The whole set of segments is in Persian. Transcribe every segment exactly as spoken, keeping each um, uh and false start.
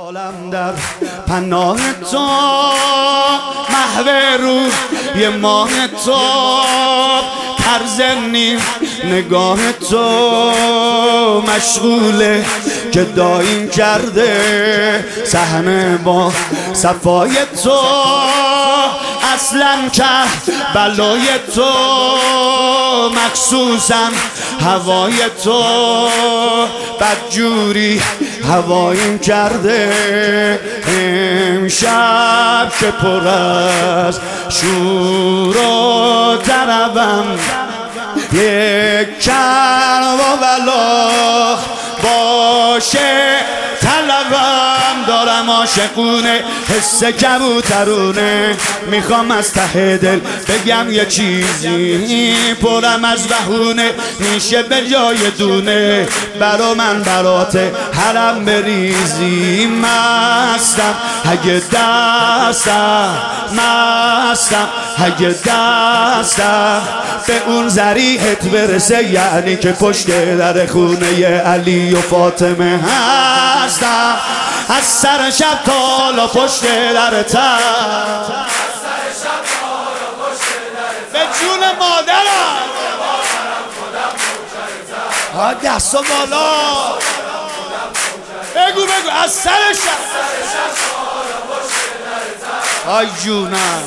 عالم در پناه تو، محو روح یه ماه تو، طرز نیم نگاه تو، مشغوله که دایم کرده صحنه با صفای تو، اصلا که بلای تو، مخصوصا هوای تو، بدجوری هوایم کرده امشب که پر از شور و طربم، یک کرب و بلا باشه طلبم، دارم عاشقونه حس کبوترونه، میخوام از ته دل بگم یه چیزی، پرم از بهونه میشه به جای دونه، برا من برات حرم بریزی، مستم اگه دستم، مستم اگه دستم به اون ذریحت برسه، یعنی که پشت در خونه علی و فاطمه هستم، از سر شب تا حالا پشت درتم، به جون مادرم ها دست و بالا بگو بگو از سر شب آی جونم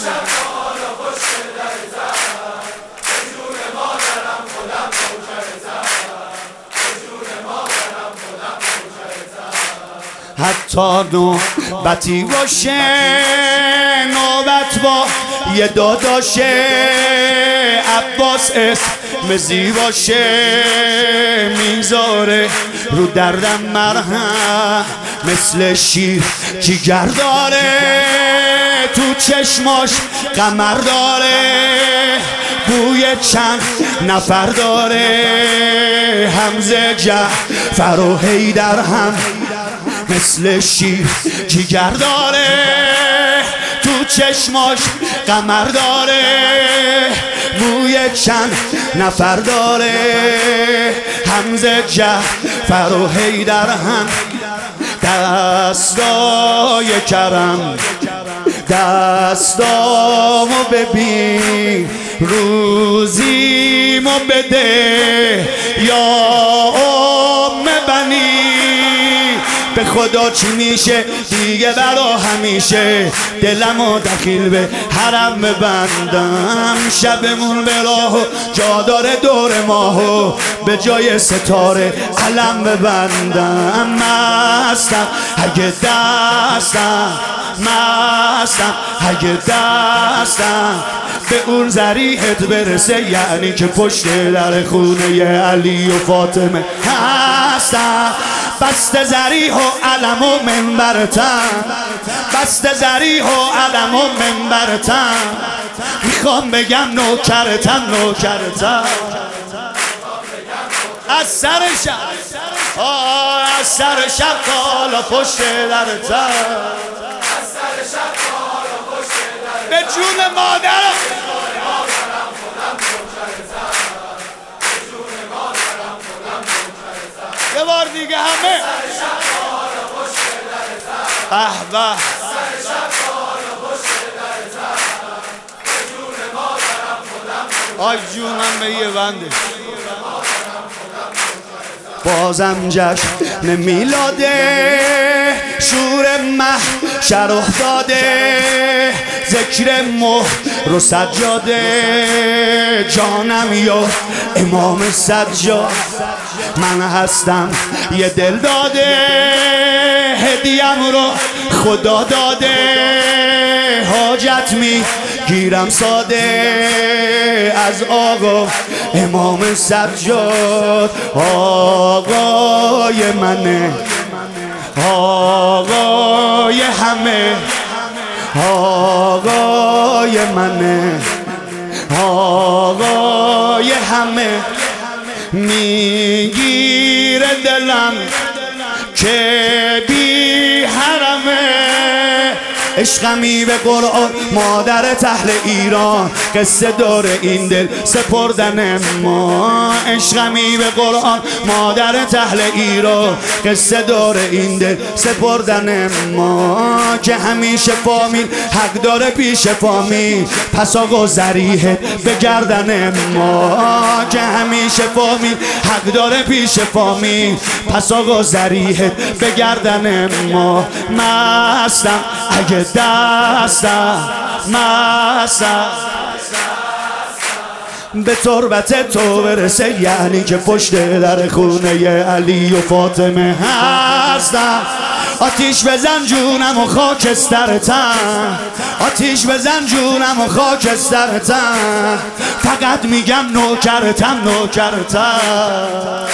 حتی نوبتی باشه نوبت با یه داداشه، عباس اسم زیباشه میذاره رو دردم مرهم، مثل شیر جیگر داره تو چشماش قمر داره، بوی چند نفر داره حمزه جعفر و حیدر هم مثل شیر جیگر داره تو چشماش قمر داره، بوی چند نفر داره حمزه جعفر و حیدر هم، دستای کرم دستامو ببین روزیمو بده یا ام بنی، به خدا چی میشه دیگه برا همیشه، دلمو دخیل به حرم ببندم، شبمون به راهو جا داره دور ماهو به جای ستاره علم ببندم، مستم اگه دستم، مستم اگه دستم به اون ذریحت برسه، یعنی که پشت در خونه علی و فاطمه هستم، بست ذریح و علم و منبرتم، بست ذریح و علم و منبرتم، میخوام بگم نوکرتم نوکرتم از سر شب آه از سر شب تا حالا پشت درتم، از سر شب تا حالا پشت درتم به جون مادرم، یه بار دیگه همه به به آی جونم به یه بنده، بازم جشن میلاده شور محشر افتاده، ذکر مهر و سجاده، جانم یا امام سجاد من هستم یه دل داده، هدیم رو خدا داده، حاجت میگیرم ساده از آقا امام سجاد، آقای منه آقای همه، آقای منه آقای همه، میگیره دلم که بی حرمه، عشقمی به قرآن مادر تحل ایران، قصه داره این دل سپردن ما. عشقمی به قرآن مادر تحل ایران، قصه داره این دل سپردن ما. که همیشه فامیل حق داره پیش فامیل، پس آقا ذریحه به گردن ما. که همیشه فامیل حق داره پیش فامیل، پس آقا ذریحه به گردن ما. مستم اگه دستم مستم به تربت تو برسه، یعنی که پشت در خونه علی و فاطمه هستم. آتیش بزن جونم و خاکسترتم، آتیش بزن جونم و خاکسترتم. فقط میگم نوکرتم نوکرتم.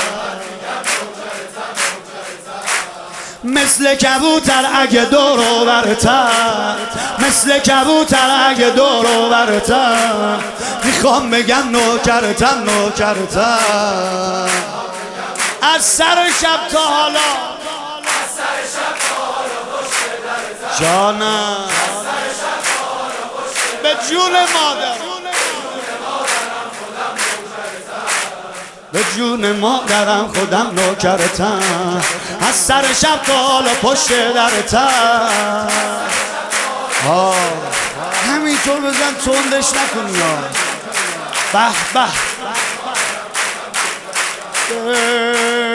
مثل کبوتر اگه دور و برتر، مثل کبوتر اگه دور و برتر. میخوام بگم نوکرتم نوکرتم. از سر شب تا حالا، از سر شب تا حالا پشت درتم جانم، از سر شب تا حالا پشت به جون مادر، به جون مادرم خودم نوکرتم. از سر شب تا حالا پشت درتم. آه همینطور بزن تندش نکنی یا به به.